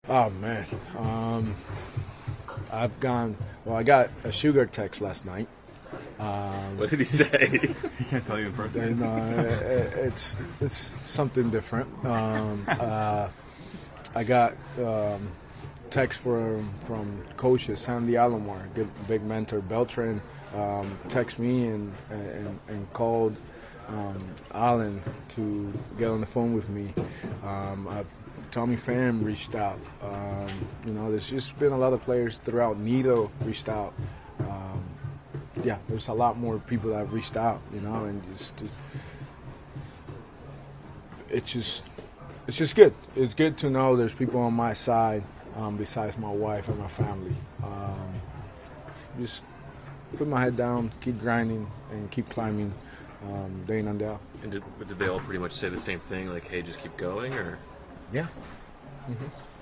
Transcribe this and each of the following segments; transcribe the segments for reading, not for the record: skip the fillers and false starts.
Oh man, I've gone. Well, I got a sugar text last night. What did he say? He can't tell you in person. And it's something different. I got text from coaches, Sandy Alomar, good big mentor, Beltran. Text me and called Allen to get on the phone with me. Tommy Pham reached out. There's just been a lot of players throughout. Nido reached out. There's a lot more people that have reached out, and it's just good. It's good to know there's people on my side besides my wife and my family. Just put my head down, keep grinding, and keep climbing day in and day out. And did they all pretty much say the same thing, like, hey, just keep going, or? Yeah. Mm-hmm.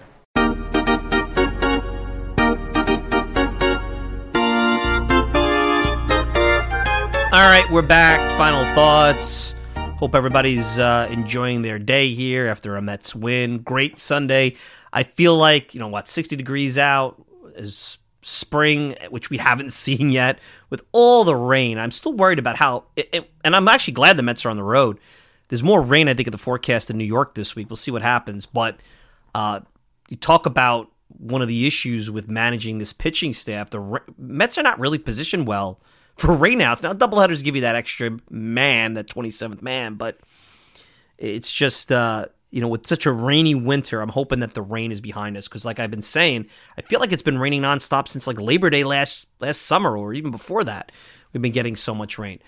All right, we're back. Final thoughts. Hope everybody's enjoying their day here after a Mets win. Great Sunday. I feel like, 60 degrees out is spring, which we haven't seen yet. With all the rain, I'm still worried about how, and I'm actually glad the Mets are on the road. There's more rain, I think, in the forecast in New York this week. We'll see what happens. But you talk about one of the issues with managing this pitching staff. The Mets are not really positioned well for rainouts. Now, doubleheaders give you that extra man, that 27th man, but it's just, with such a rainy winter, I'm hoping that the rain is behind us because, like I've been saying, I feel like it's been raining nonstop since like Labor Day last summer or even before that. We've been getting so much rain.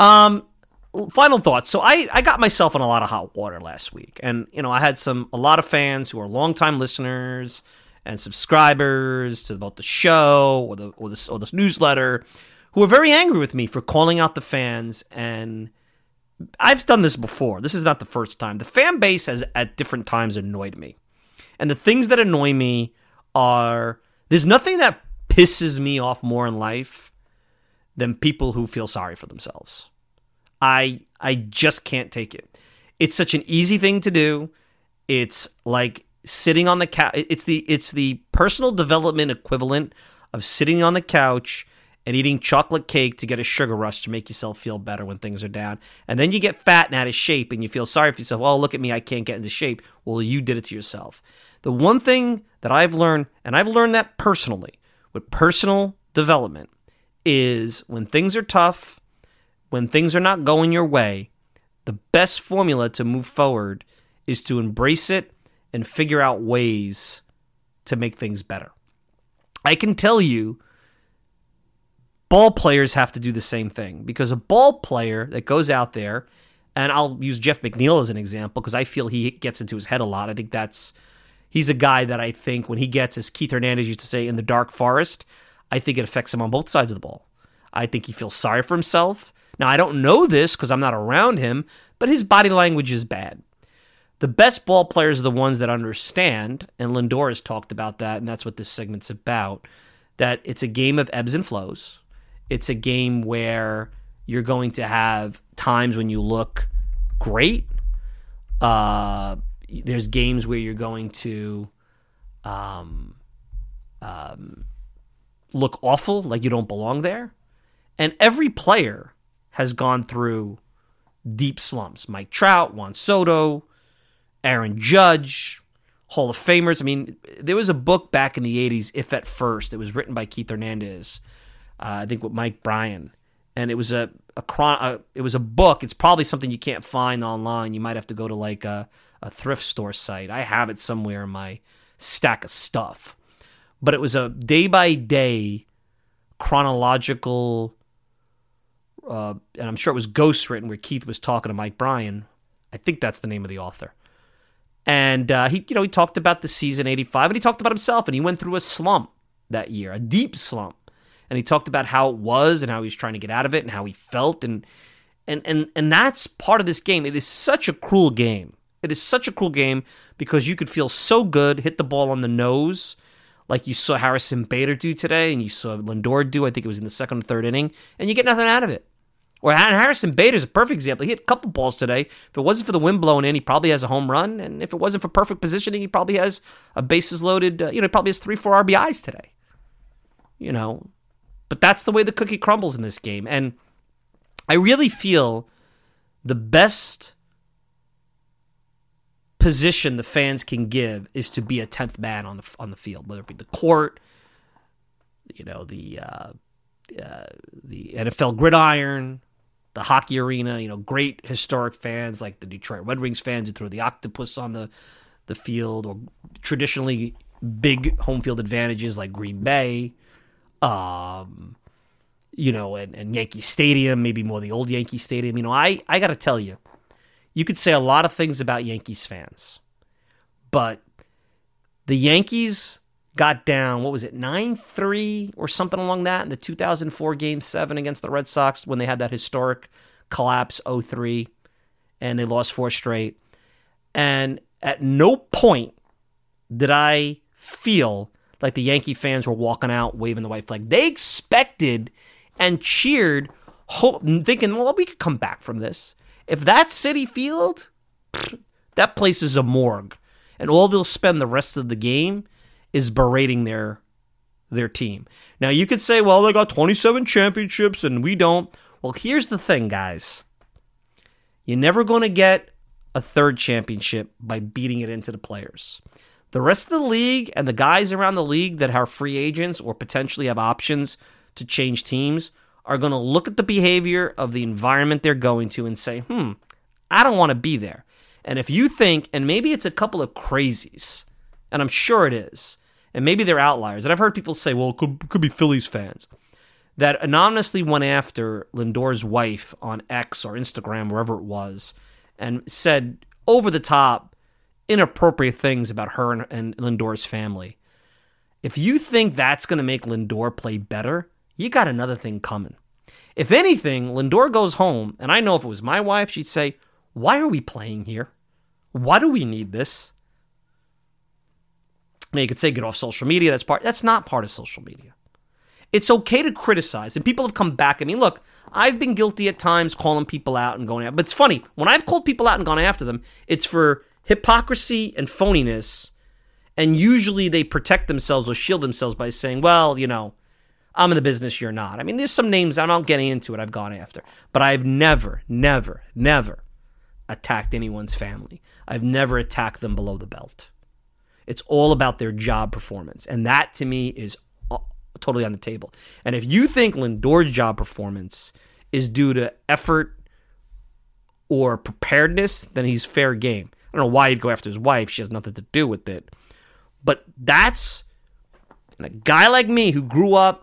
Final thoughts. So I got myself in a lot of hot water last week, and I had a lot of fans who are longtime listeners and subscribers to both the show or this newsletter, who were very angry with me for calling out the fans. And I've done this before. This is not the first time. The fan base has at different times annoyed me, and the things that annoy me are there's nothing that pisses me off more in life than people who feel sorry for themselves. I just can't take it. It's such an easy thing to do. It's like sitting on the couch. It's the personal development equivalent of sitting on the couch and eating chocolate cake to get a sugar rush to make yourself feel better when things are down. And then you get fat and out of shape and you feel sorry for yourself. Oh, look at me, I can't get into shape. Well, you did it to yourself. The one thing that I've learned, and I've learned that personally with personal development, is when things are tough, when things are not going your way, the best formula to move forward is to embrace it and figure out ways to make things better. I can tell you, ball players have to do the same thing, because a ball player that goes out there, and I'll use Jeff McNeil as an example because I feel he gets into his head a lot. I think he's a guy that I think when he gets, as Keith Hernandez used to say, in the dark forest, I think it affects him on both sides of the ball. I think he feels sorry for himself. Now, I don't know this because I'm not around him, but his body language is bad. The best ball players are the ones that understand, and Lindor has talked about that, and that's what this segment's about, that it's a game of ebbs and flows. It's a game where you're going to have times when you look great. There's games where you're going to look awful, like you don't belong there. And every player has gone through deep slumps. Mike Trout, Juan Soto, Aaron Judge, Hall of Famers. I mean, there was a book back in the 80s, If at First. It was written by Keith Hernandez, I think with Mike Bryan. And it was a book. It's probably something you can't find online. You might have to go to like a thrift store site. I have it somewhere in my stack of stuff. But it was a day-by-day chronological, and I'm sure it was ghostwritten, where Keith was talking to Mike Bryan. I think that's the name of the author. And he talked about the season 85, and he talked about himself, and he went through a slump that year, a deep slump. And he talked about how it was and how he was trying to get out of it and how he felt. And that's part of this game. It is such a cruel game. It is such a cruel game because you could feel so good, hit the ball on the nose, like you saw Harrison Bader do today and you saw Lindor do. I think it was in the second or third inning, and you get nothing out of it. Or Harrison Bader's a perfect example. He hit a couple balls today. If it wasn't for the wind blowing in, he probably has a home run. And if it wasn't for perfect positioning, he probably has a bases loaded, he probably has 3-4 RBIs today. But that's the way the cookie crumbles in this game. And I really feel the best position the fans can give is to be a 10th man on the field, whether it be the court, the NFL gridiron, the hockey arena, great historic fans like the Detroit Red Wings fans who throw the octopus on the field, or traditionally big home field advantages like Green Bay, and Yankee Stadium, maybe more the old Yankee Stadium. I got to tell you, you could say a lot of things about Yankees fans, but the Yankees got down, 9-3 or something along that in the 2004 Game 7 against the Red Sox when they had that historic collapse 0-3, and they lost 4 straight. And at no point did I feel like the Yankee fans were walking out waving the white flag. They expected and cheered, thinking, well, we could come back from this. If that's Citi Field, that place is a morgue. And all they'll spend the rest of the game is berating their team. Now, you could say, well, they got 27 championships and we don't. Well, here's the thing, guys. You're never going to get a third championship by beating it into the players. The rest of the league and the guys around the league that are free agents or potentially have options to change teams are going to look at the behavior of the environment they're going to and say, I don't want to be there. And if you think, and maybe it's a couple of crazies, and I'm sure it is, and maybe they're outliers, and I've heard people say, well, it could be Phillies fans, that anonymously went after Lindor's wife on X or Instagram, wherever it was, and said over-the-top, inappropriate things about her and Lindor's family. If you think that's going to make Lindor play better, you got another thing coming. If anything, Lindor goes home, and I know if it was my wife, she'd say, why are we playing here? Why do we need this? Now, you could say get off social media. That's not part of social media. It's okay to criticize, and people have come back. I mean, look, I've been guilty at times calling people out and going out. But it's funny, when I've called people out and gone after them, it's for hypocrisy and phoniness, and usually they protect themselves or shield themselves by saying, well, I'm in the business, you're not. I mean, there's some names, I'm not getting into it, I've gone after. But I've never attacked anyone's family. I've never attacked them below the belt. It's all about their job performance. And that, to me, is totally on the table. And if you think Lindor's job performance is due to effort or preparedness, then he's fair game. I don't know why he'd go after his wife. She has nothing to do with it. But that's a guy like me who grew up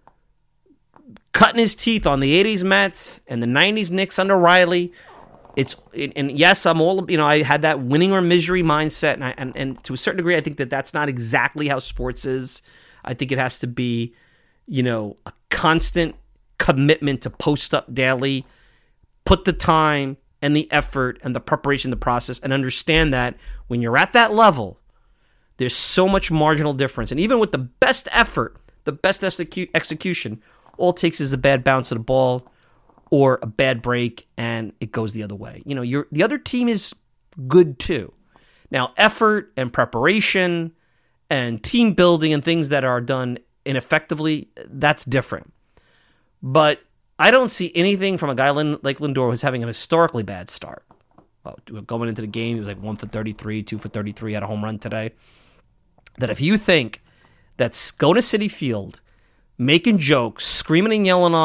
cutting his teeth on the 80s Mets and the 90s Knicks under Riley. And yes, I'm all, I had that winning or misery mindset. And to a certain degree, I think that's not exactly how sports is. I think it has to be, a constant commitment to post up daily, put the time and the effort and the preparation, the process, and understand that when you're at that level, there's so much marginal difference. And even with the best effort, the best execution, all it takes is a bad bounce of the ball or a bad break, and it goes the other way. The other team is good too. Now, effort and preparation and team building and things that are done ineffectively, that's different. But I don't see anything from a guy like Lindor who's having a historically bad start. Well, going into the game, he was like 1 for 33, 2 for 33, had a home run today. That if you think that's going to Citi Field, making jokes, screaming and yelling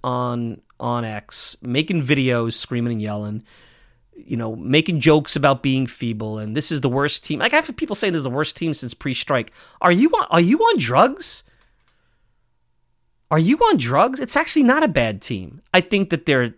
on X, making videos, screaming and yelling, making jokes about being feeble, and this is the worst team. Like, I've had people saying this is the worst team since pre-strike. Are you on drugs? Are you on drugs? It's actually not a bad team. I think that the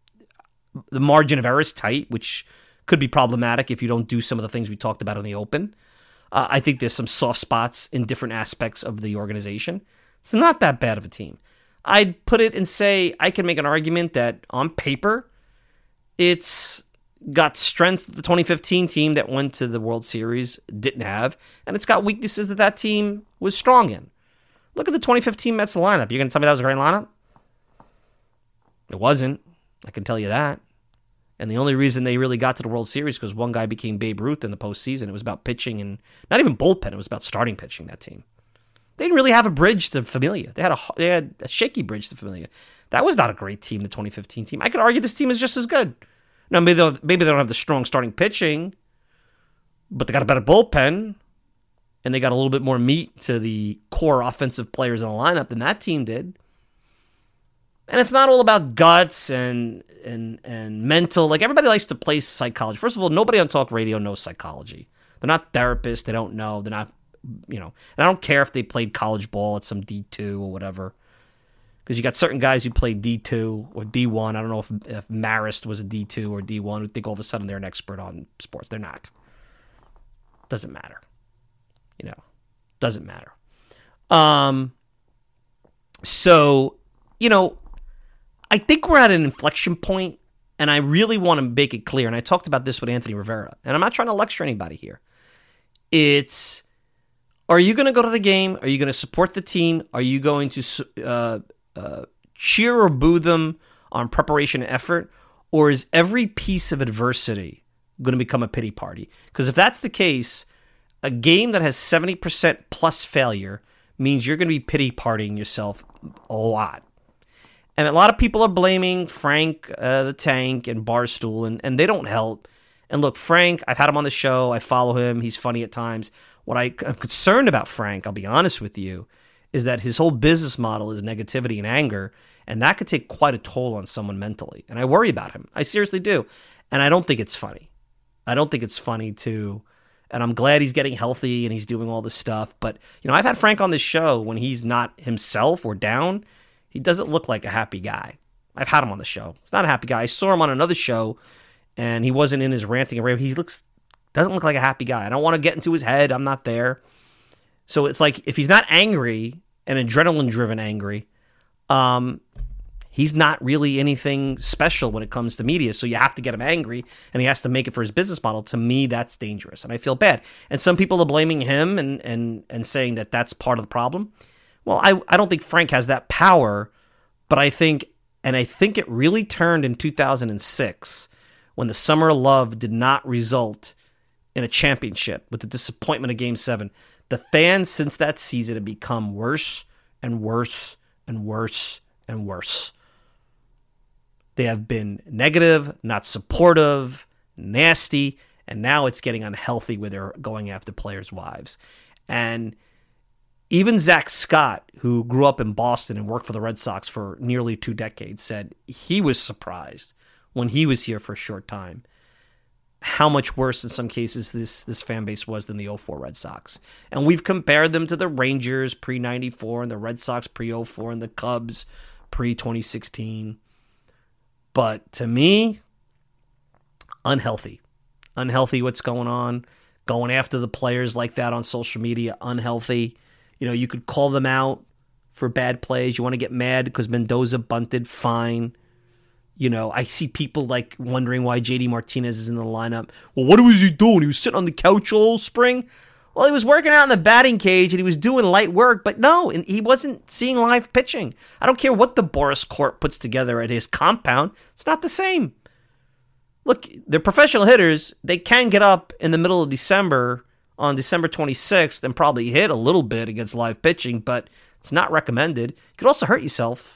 margin of error is tight, which could be problematic if you don't do some of the things we talked about in the open. I think there's some soft spots in different aspects of the organization. It's not that bad of a team. I'd put it and say I can make an argument that on paper, it's got strengths that the 2015 team that went to the World Series didn't have, and it's got weaknesses that team was strong in. Look at the 2015 Mets lineup. You're going to tell me that was a great lineup? It wasn't. I can tell you that. And the only reason they really got to the World Series because one guy became Babe Ruth in the postseason. It was about pitching and not even bullpen. It was about starting pitching, that team. They didn't really have a bridge to Familia. They had a shaky bridge to Familia. That was not a great team, the 2015 team. I could argue this team is just as good. Now, maybe they don't have the strong starting pitching, but they got a better bullpen, and they got a little bit more meat to the core offensive players in the lineup than that team did. And it's not all about guts and mental. Like, everybody likes to play psychology. First of all, nobody on talk radio knows psychology. They're not therapists. They don't know. They're not, and I don't care if they played college ball at some D2 or whatever. Because you got certain guys who played D2 or D1. I don't know if Marist was a D2 or D1 who think all of a sudden they're an expert on sports. They're not. Doesn't matter. Doesn't matter. So, I think we're at an inflection point, and I really want to make it clear, and I talked about this with Anthony Rivera, and I'm not trying to lecture anybody here. It's, are you going to go to the game? Are you going to support the team? Are you going to cheer or boo them on preparation and effort? Or is every piece of adversity going to become a pity party? Because if that's the case, a game that has 70% plus failure means you're going to be pity partying yourself a lot. And a lot of people are blaming Frank the Tank and Barstool, and they don't help. And look, Frank, I've had him on the show. I follow him. He's funny at times. What I'm concerned about Frank, I'll be honest with you, is that his whole business model is negativity and anger, and that could take quite a toll on someone mentally. And I worry about him. I seriously do. And I don't think it's funny. I don't think it's funny to... And I'm glad he's getting healthy and he's doing all this stuff. But, I've had Frank on this show when he's not himself or down. He doesn't look like a happy guy. I've had him on the show. He's not a happy guy. I saw him on another show, and he wasn't in his ranting and raving. He doesn't look like a happy guy. I don't want to get into his head. I'm not there. So it's like, if he's not angry and adrenaline-driven angry, he's not really anything special when it comes to media. So you have to get him angry, and he has to make it for his business model. To me, that's dangerous, and I feel bad. And some people are blaming him and saying that that's part of the problem. Well, I don't think Frank has that power, but I think it really turned in 2006 when the Summer of Love did not result in a championship with the disappointment of Game 7. The fans since that season have become worse and worse and worse and worse. They have been negative, not supportive, nasty, and now it's getting unhealthy where they're going after players' wives. And even Zach Scott, who grew up in Boston and worked for the Red Sox for nearly 2 decades, said he was surprised when he was here for a short time how much worse in some cases this fan base was than the 04 Red Sox. And we've compared them to the Rangers pre-94 and the Red Sox pre-04 and the Cubs pre-2016. But to me, unhealthy. Unhealthy what's going on. Going after the players like that on social media, unhealthy. You could call them out for bad plays. You want to get mad because Mendoza bunted, fine. I see people like wondering why JD Martinez is in the lineup. Well, what was he doing? He was sitting on the couch all spring? Well, he was working out in the batting cage and he was doing light work, but no, he wasn't seeing live pitching. I don't care what the Boris Court puts together at his compound. It's not the same. Look, they're professional hitters. They can get up in the middle of December on December 26th and probably hit a little bit against live pitching, but it's not recommended. You could also hurt yourself.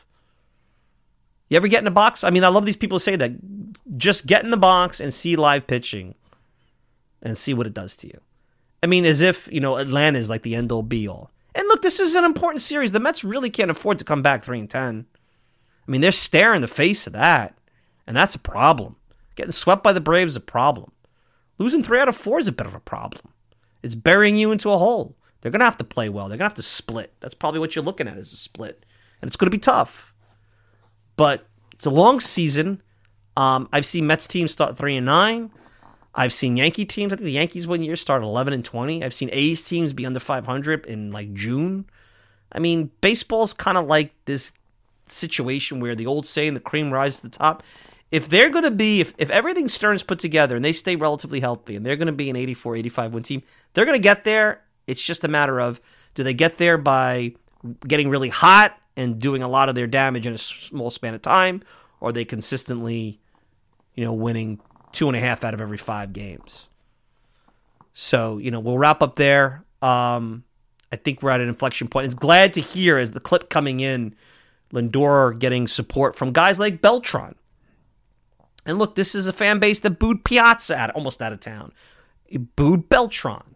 You ever get in a box? I mean, I love these people who say that. Just get in the box and see live pitching and see what it does to you. I mean, as if, Atlanta is like the end-all be-all. And look, this is an important series. The Mets really can't afford to come back 3-10. I mean, they're staring the face of that, and that's a problem. Getting swept by the Braves is a problem. Losing 3 out of 4 is a bit of a problem. It's burying you into a hole. They're going to have to play well. They're going to have to split. That's probably what you're looking at is a split. And it's going to be tough. But it's a long season. I've seen Mets teams start 3-9. I've seen Yankee teams. I think the Yankees one year started 11-20. I've seen A's teams be under 500 in like June. I mean, baseball's kind of like this situation where the old saying, the cream rises to the top. If they're going to be, if everything Stearns put together and they stay relatively healthy and they're going to be an 84, 85 win team, they're going to get there. It's just a matter of, do they get there by getting really hot and doing a lot of their damage in a small span of time, or are they consistently, winning 2.5 out of every 5 games? So, we'll wrap up there. I think we're at an inflection point. It's glad to hear, as the clip coming in, Lindor getting support from guys like Beltran. And look, this is a fan base that booed Piazza almost out of town. It booed Beltran.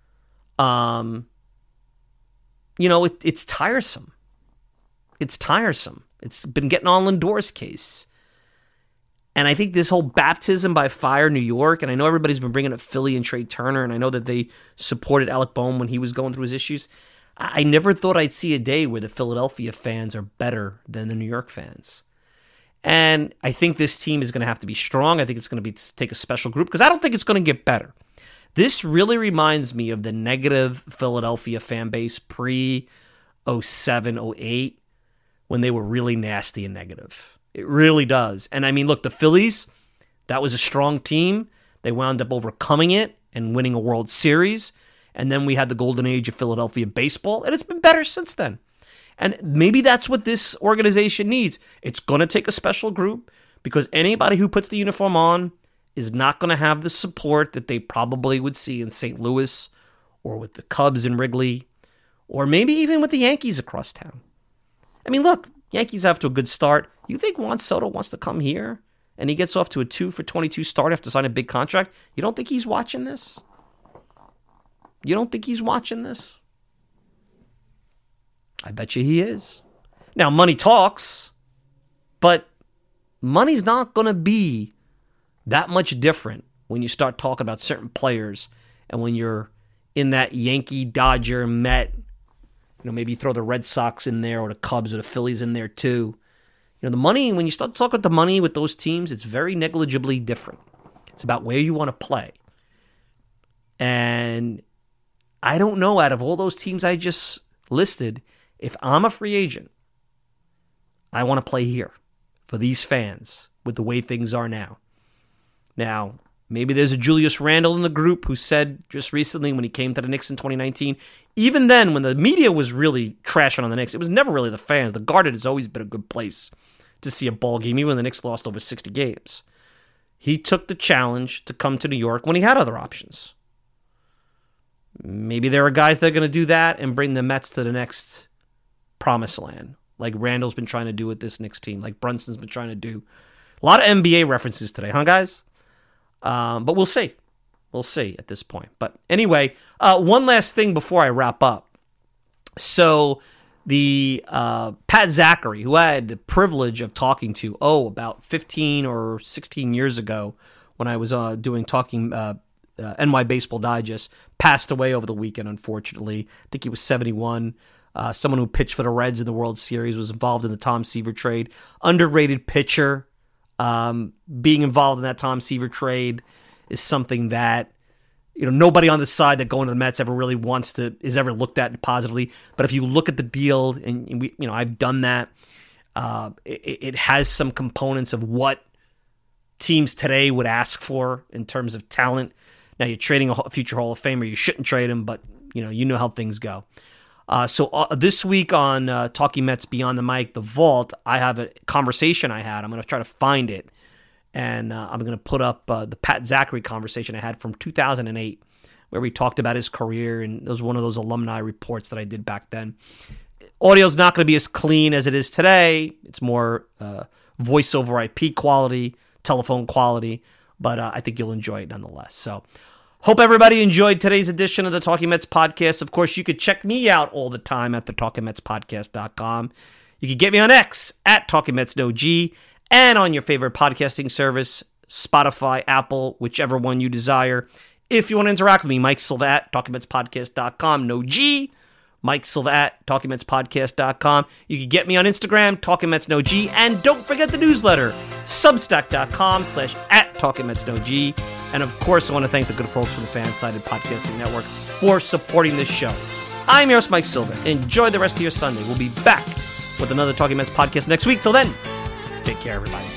It's tiresome. It's tiresome. It's been getting on Lindor's case. And I think this whole baptism by fire New York, and I know everybody's been bringing up Philly and Trey Turner, and I know that they supported Alec Boehm when he was going through his issues. I never thought I'd see a day where the Philadelphia fans are better than the New York fans. And I think this team is going to have to be strong. I think it's going to take a special group, because I don't think it's going to get better. This really reminds me of the negative Philadelphia fan base pre-07, 08, when they were really nasty and negative. It really does. And I mean, look, the Phillies, that was a strong team. They wound up overcoming it and winning a World Series. And then we had the golden age of Philadelphia baseball, and it's been better since then. And maybe that's what this organization needs. It's going to take a special group, because anybody who puts the uniform on is not going to have the support that they probably would see in St. Louis or with the Cubs in Wrigley, or maybe even with the Yankees across town. I mean, look, Yankees have to a good start. You think Juan Soto wants to come here and he gets off to a 2-for-22 start after signing a big contract? You don't think he's watching this? You don't think he's watching this? I bet you he is. Now, money talks, but money's not going to be that much different when you start talking about certain players, and when you're in that Yankee, Dodger, Met, maybe throw the Red Sox in there, or the Cubs or the Phillies in there too. The money, when you start talking about the money with those teams, it's very negligibly different. It's about where you want to play. And I don't know, out of all those teams I just listed, if I'm a free agent, I want to play here for these fans with the way things are now. Now, maybe there's a Julius Randle in the group who said just recently, when he came to the Knicks in 2019, even then when the media was really trashing on the Knicks, it was never really the fans. The Garden has always been a good place to see a ball game, even when the Knicks lost over 60 games. He took the challenge to come to New York when he had other options. Maybe there are guys that are going to do that and bring the Mets to the next promised land, like Randall's been trying to do with this Knicks team, like Brunson's been trying to do. A lot of NBA references today, huh, guys? But we'll see. We'll see at this point. But anyway, one last thing before I wrap up. So the Pat Zachary, who I had the privilege of talking to, about 15 or 16 years ago when I was doing Talking NY Baseball Digest, passed away over the weekend, unfortunately. I think he was 71. Someone who pitched for the Reds in the World Series, was involved in the Tom Seaver trade. Underrated pitcher. Being involved in that Tom Seaver trade is something that nobody on the side that going to the Mets ever really is ever looked at positively. But if you look at the deal, and we, I've done that, it has some components of what teams today would ask for in terms of talent. Now, you're trading a future Hall of Famer. You shouldn't trade him, but you know how things go. So this week on Talking Mets Beyond the Mic, The Vault, I have a conversation I had. I'm going to try to find it, and I'm going to put up the Pat Zachary conversation I had from 2008, where we talked about his career, and it was one of those alumni reports that I did back then. Audio's not going to be as clean as it is today. It's more voice over IP quality, telephone quality, but I think you'll enjoy it nonetheless. So hope everybody enjoyed today's edition of the Talking Mets podcast. Of course, you could check me out all the time at the TalkingMetsPodcast.com. You can get me on X at TalkingMetsNoG, and on your favorite podcasting service, Spotify, Apple, whichever one you desire. If you want to interact with me, Mike Silva at TalkingMetsPodcast.com. No G. Mike Silva at TalkingMetsPodcast.com. You can get me on Instagram, TalkingMetsNoG, and don't forget the newsletter, Substack.com/@TalkingMetsNoG. And of course, I want to thank the good folks from the Fansided Podcasting Network for supporting this show. I'm your host, Mike Silva. Enjoy the rest of your Sunday. We'll be back with another Talking Mets podcast next week. Till then, take care, everybody.